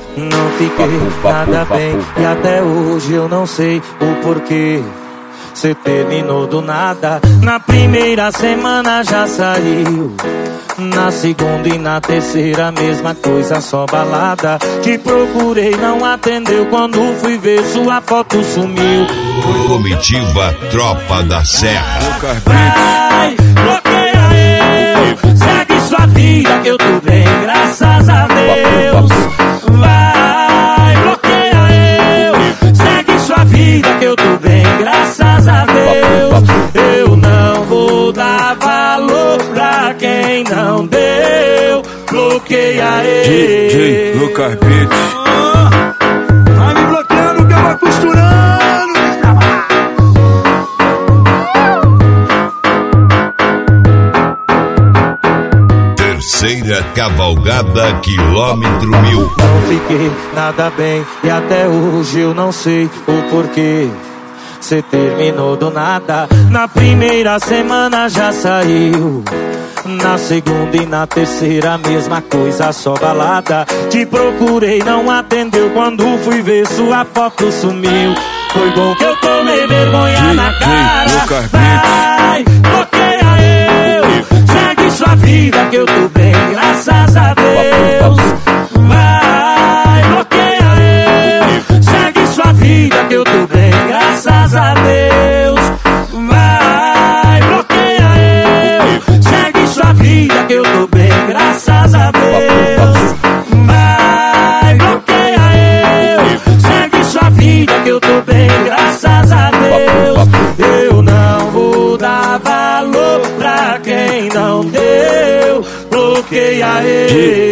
Não fiquei nada bem e até hoje eu não sei o porquê. Cê terminou do nada, na primeira semana já saiu. Na segunda e na terceira mesma coisa, só balada. Te procurei, não atendeu, quando fui ver sua foto sumiu. Comitiva Tropa da Serra. Vai, bloqueia eu, segue sua vida que eu tô bem, graças a Deus. Vai, bloqueia eu, segue sua vida que eu tô bem, graças a Deus. Eu não vou dar valor pra quem não deu. Bloqueia ele. DJ Lucas Beats. Vai me bloqueando que eu vou costurando. Terceira cavalgada quilômetro 1000. Não fiquei nada bem e até hoje eu não sei o porquê. Cê terminou do nada, na primeira semana já saiu. Na segunda e na terceira mesma coisa, só balada. Te procurei, não atendeu, quando fui ver sua foto sumiu. Foi bom que eu tomei vergonha na cara. Vai, bloqueia eu, segue sua vida que eu tô bem, graças a Deus. Vai, bloqueia eu, segue sua vida que eu tô bem, graças a Deus. Vai, bloqueia eu, segue sua vida que eu tô bem, graças a Deus. Vai, bloqueia eu, segue sua vida que eu tô bem, graças a Deus. Eu não vou dar valor pra quem não deu. Bloqueia ele.